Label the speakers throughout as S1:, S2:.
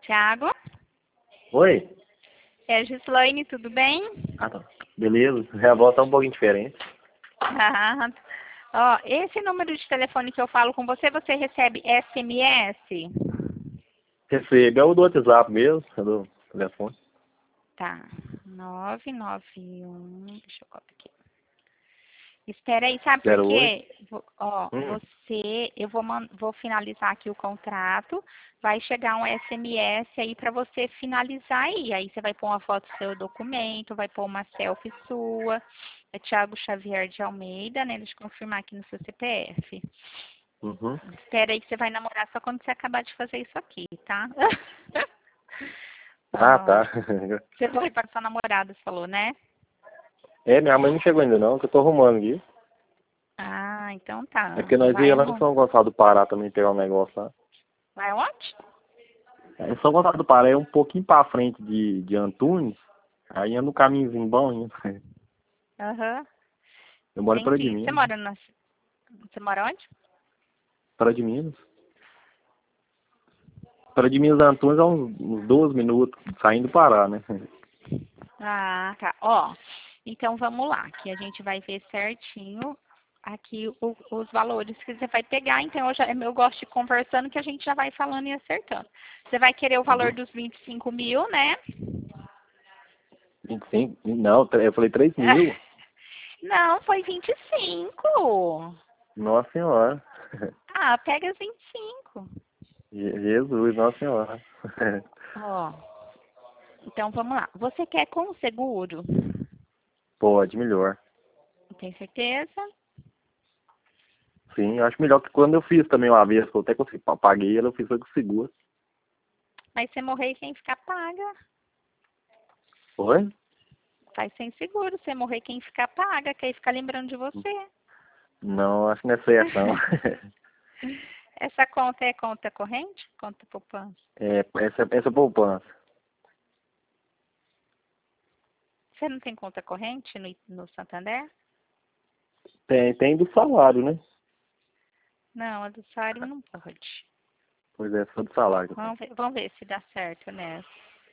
S1: Tiago?
S2: Oi?
S1: É a Gislaine, tudo bem?
S2: Ah, tá. Beleza. A voz tá um pouquinho diferente.
S1: Ah, ó, esse número de telefone que eu falo com você, você recebe SMS?
S2: Recebe. É o do WhatsApp mesmo, é do telefone.
S1: Tá. 991. Deixa eu colocar aqui. Espera aí, sabe por
S2: 08.
S1: quê? Ó,
S2: Hum.
S1: vou finalizar aqui o contrato. Vai chegar um SMS aí para você finalizar aí. Aí você vai pôr uma foto do seu documento, vai pôr uma selfie sua. É Tiago Xavier de Almeida, né? Deixa eu confirmar aqui no seu CPF.
S2: Uhum.
S1: Espera aí que você vai namorar só quando você acabar de fazer isso aqui, tá?
S2: Ah,
S1: Ó,
S2: tá.
S1: você foi para sua namorada, você falou, né?
S2: É, minha mãe não chegou ainda não, que eu tô arrumando aqui.
S1: Ah, então tá.
S2: É porque nós
S1: Vai,
S2: ia lá em
S1: amor.
S2: São Gonçalo do Pará também pegar um negócio lá.
S1: Vai onde?
S2: Em São Gonçalo do Pará é um pouquinho pra frente de Antunes. Aí anda um caminhozinho bom ainda.
S1: Aham.
S2: Eu moro em Pará de
S1: Entendi.
S2: Minas.
S1: Você mora onde?
S2: Pará de Minas. Pará de Minas Antunes é uns 12 minutos saindo do Pará, né?
S1: Ah, tá. Ó, então vamos lá, que a gente vai ver certinho aqui os valores que você vai pegar. Então eu gosto de ir conversando que a gente já vai falando e acertando. Você vai querer o valor
S2: Uhum.
S1: dos 25 mil, né?
S2: 25? Não, eu falei 3 mil.
S1: Não, foi 25.
S2: Nossa Senhora.
S1: Ah, pega os 25.
S2: Jesus, Nossa Senhora.
S1: Ó, então vamos lá. Você quer com seguro?
S2: Pode, melhor.
S1: Tem certeza?
S2: Sim, eu acho melhor que quando eu fiz também uma vez, que eu até consegui, paguei ela, eu fiz foi com seguro.
S1: Mas se morrer, quem ficar paga?
S2: Oi?
S1: Faz sem seguro. Se morrer, quem ficar paga, quem ficar lembrando de você.
S2: Não, acho que não é certo, não.
S1: Essa conta é conta corrente? Conta poupança?
S2: É, essa poupança.
S1: Você não tem conta corrente no Santander?
S2: Tem do salário, né?
S1: Não, a do salário não pode.
S2: Pois é, só do salário que eu tenho.
S1: Vamos ver se dá certo nessa.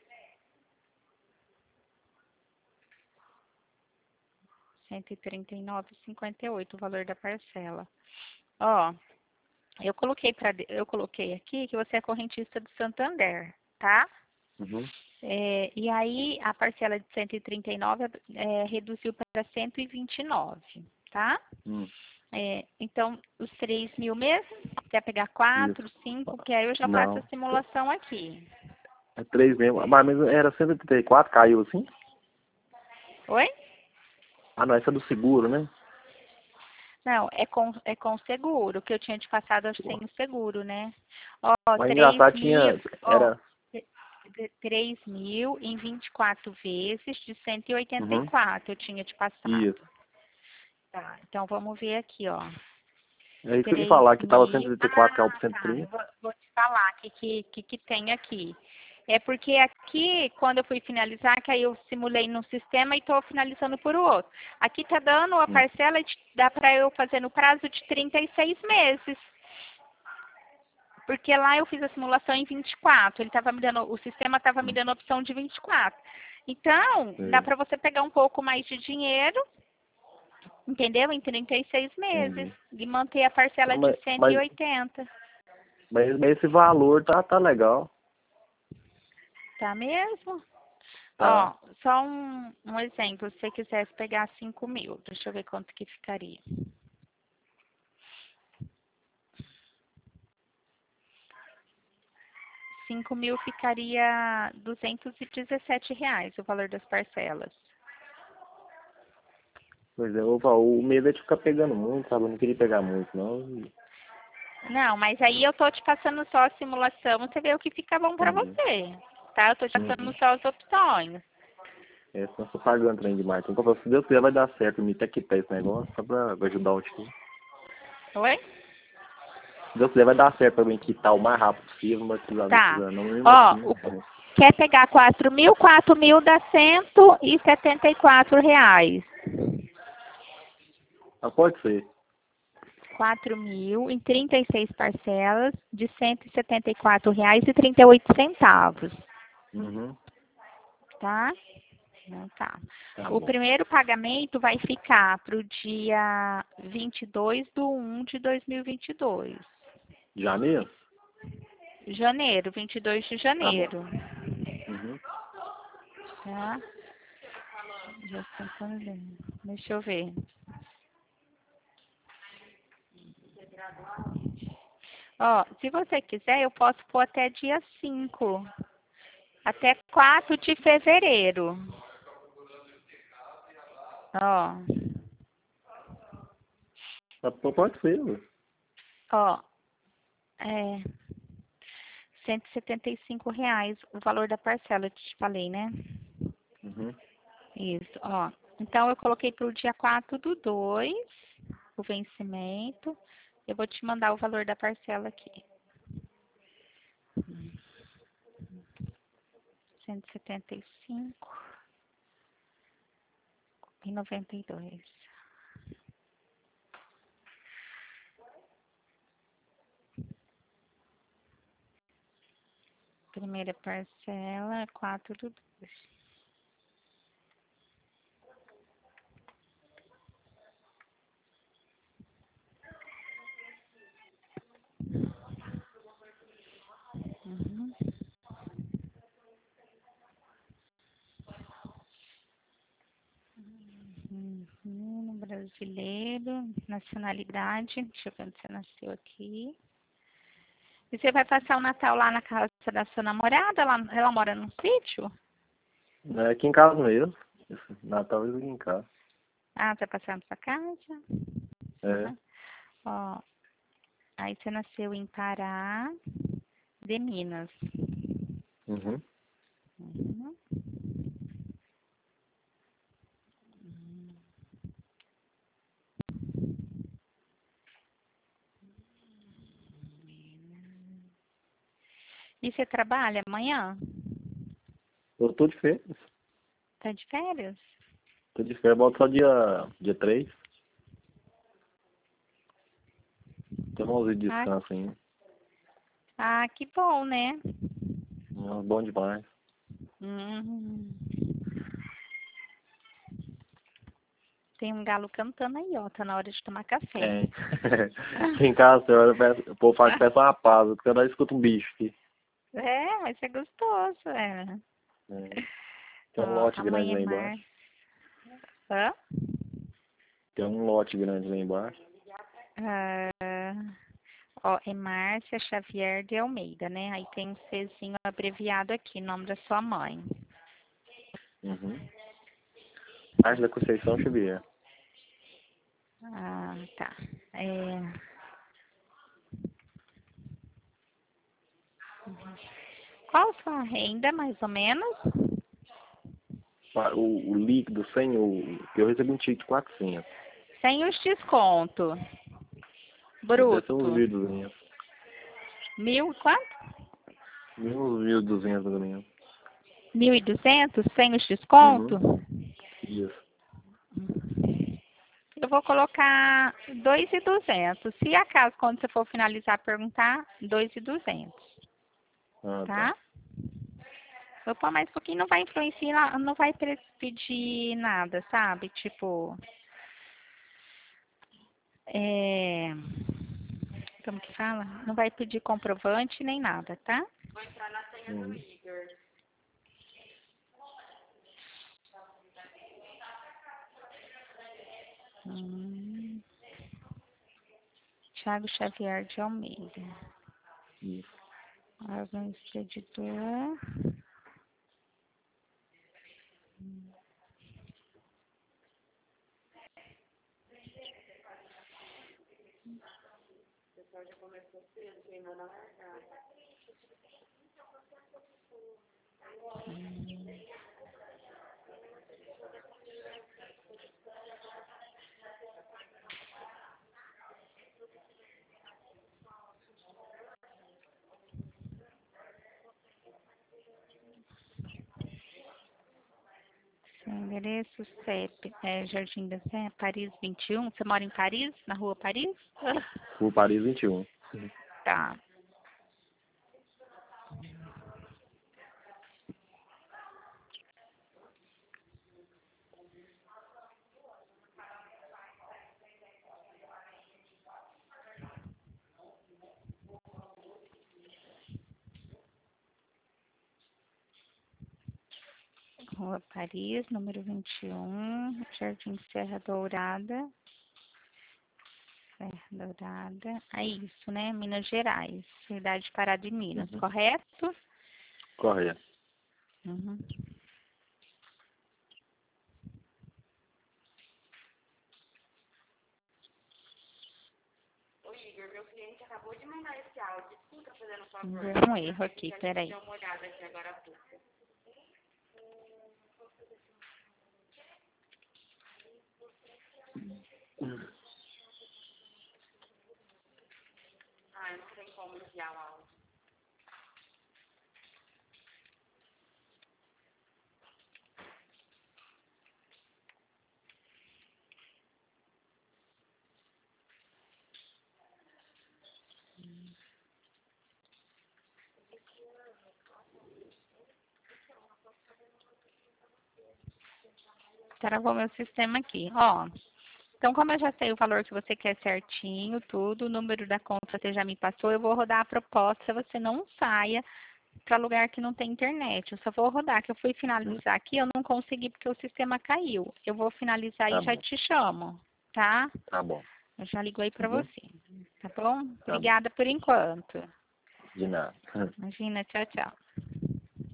S1: 139,58 o valor da parcela. Ó, eu coloquei aqui que você é correntista do Santander, tá?
S2: Uhum.
S1: E aí a parcela de 139 reduziu para 129, tá?
S2: Hum,
S1: Então, os 3 mil mesmo? Quer pegar
S2: isso.
S1: 4, 5? Que aí eu já faço a
S2: Não.
S1: simulação aqui.
S2: É 3 mesmo. Mas era 134, caiu assim?
S1: Oi?
S2: Ah, não, essa é do seguro, né?
S1: Não, é com seguro, que eu tinha te passado sem o seguro, né? Ó,
S2: Mas
S1: 3
S2: engraçado,
S1: mil, ó,
S2: era...
S1: 3 mil em 24 vezes de
S2: Uhum.
S1: 184 eu tinha te passado.
S2: Isso.
S1: Tá, então vamos ver aqui, ó.
S2: É isso que eu ia
S1: 3
S2: falar, que tava
S1: mil.
S2: 134, caiu
S1: Ah,
S2: pro
S1: tá. Eu
S2: 130.
S1: vou te falar o que tem aqui. É porque aqui, quando eu fui finalizar, que aí eu simulei num sistema e estou finalizando por outro. Aqui tá dando a parcela, dá para eu fazer no prazo de 36 meses. Porque lá eu fiz a simulação em 24. Ele tava me dando, o sistema estava me dando a opção de 24. Então, dá
S2: É,
S1: para você pegar um pouco mais de dinheiro, entendeu? Em 36 meses.
S2: entendi.
S1: E manter a parcela
S2: Não,
S1: de
S2: mas,
S1: cento e
S2: mas,
S1: oitenta.
S2: mas esse valor tá legal.
S1: Tá mesmo? Ó,
S2: Tá.
S1: só um exemplo. Se você quisesse pegar 5 mil, deixa eu ver quanto que ficaria. 5 mil ficaria R$ 217 o valor das parcelas.
S2: Pois é, o medo é de ficar pegando muito, sabe? Eu não queria pegar muito, não.
S1: Não, mas aí eu tô te passando só a simulação, você vê o que fica bom pra
S2: Entendi.
S1: você, tá? Eu tô te passando
S2: Uhum.
S1: só as opções.
S2: É, senão eu tô pagando trem demais. Então, se Deus quiser, vai dar certo. Me ter que ter esse negócio, só pra ajudar o time.
S1: Oi?
S2: Se Deus quiser, vai dar certo pra mim quitar o mais rápido possível, não vai
S1: Tá.
S2: precisar não, mesmo
S1: Ó,
S2: assim.
S1: quer pegar 4 mil dá R$ 174.
S2: Ah, pode ser.
S1: 4.000 em 36 parcelas de R$ 174,38.
S2: Uhum.
S1: Tá? Então, tá.
S2: Tá
S1: O
S2: bom.
S1: primeiro pagamento vai ficar para o dia 22/1/2022.
S2: Janeiro?
S1: Janeiro, 22 de
S2: Tá bom.
S1: janeiro.
S2: Uhum.
S1: Tá? Já estou fazendo. Deixa eu ver. Ó, se você quiser, eu posso pôr até dia 5. Até 4 de fevereiro. Ó,
S2: Pode ser, ué.
S1: ó, é R$ 175 o valor da parcela, eu te falei, né?
S2: Uhum.
S1: Isso, ó. Então, eu coloquei para o dia 4/2, o vencimento. Eu vou te mandar o valor da parcela aqui. 175,92. Primeira parcela, 4/2. Uhum. Brasileiro, nacionalidade, deixa eu ver onde você nasceu aqui. E você vai passar o Natal lá na casa da sua namorada? Ela mora num sítio?
S2: É aqui em casa mesmo. Esse Natal eu vim em casa.
S1: Ah, você vai passar na sua casa?
S2: É.
S1: Uhum. Ó, aí você nasceu em Pará, de Minas.
S2: Uhum.
S1: Uhum. E você trabalha amanhã?
S2: Eu tô de férias.
S1: Tá de férias?
S2: Tô de férias, volto só dia 3. Tem uns dias de
S1: Ah,
S2: descanso ainda.
S1: que bom, né?
S2: Bom demais.
S1: Hum. Tem um galo cantando aí, ó. Tá na hora de tomar café.
S2: É. Aqui em casa, o povo fala que peça uma paz, porque eu não escuto um bicho aqui.
S1: É, mas é gostoso, é.
S2: É. Tem um
S1: Ó,
S2: lote grande
S1: amanhã é
S2: lá embaixo.
S1: março. Hã?
S2: Tem um lote grande lá embaixo.
S1: Ah, ó, é Márcia Xavier de Almeida, né? Aí tem um Czinho abreviado aqui, nome da sua mãe.
S2: Uhum. Ângela Conceição Xavier.
S1: Ah, tá. É, qual a sua renda, mais ou menos?
S2: O líquido sem que eu recebi um ticket de 400.
S1: Sem os descontos.
S2: Deve ser uns
S1: Bruto.
S2: 1.200.
S1: Mil, quanto?
S2: Uns 1.200 mais ou menos.
S1: 1.200 sem os
S2: Uhum.
S1: descontos?
S2: Isso.
S1: Eu vou colocar 2.200. Se acaso, quando você for finalizar, perguntar, 2.200,
S2: Ah, tá.
S1: tá? Vou pôr mais um pouquinho, não vai influenciar, não vai pedir nada, sabe? Tipo, é, como que fala? Não vai pedir comprovante nem nada, tá?
S2: Uhum.
S1: Hum, Thiago Xavier de Almeida.
S2: Isso.
S1: Órgão expeditor. Endereço CEP, Jardim da Sé, Paris 21. Você mora em Paris? Na rua Paris?
S2: Rua Paris 21.
S1: Tá. Rua Paris, número 21, Jardim Serra Dourada. Serra Dourada. É isso, né? Minas Gerais. Cidade de Pará de Minas, correto?
S2: Correto.
S1: Uhum.
S3: Ô Igor, meu cliente acabou de mandar esse áudio. Desculpa fazendo um favor.
S1: Deu um erro aqui, peraí.
S3: Deu uma olhada aqui agora há pouco. Ai, não tem como enviar o áudio.
S1: Travou meu sistema aqui. Ó, então como eu já sei o valor que você quer certinho, tudo, o número da conta você já me passou, eu vou rodar a proposta, você não saia para lugar que não tem internet. Eu só vou rodar, que eu fui finalizar aqui, eu não consegui porque o sistema caiu. Eu vou finalizar
S2: Tá
S1: e já
S2: bom.
S1: te chamo, tá?
S2: Tá bom.
S1: Eu já ligo aí para
S2: Uhum.
S1: você, tá bom?
S2: Tá bom.
S1: Obrigada por enquanto.
S2: De nada.
S1: Imagina, tchau, tchau.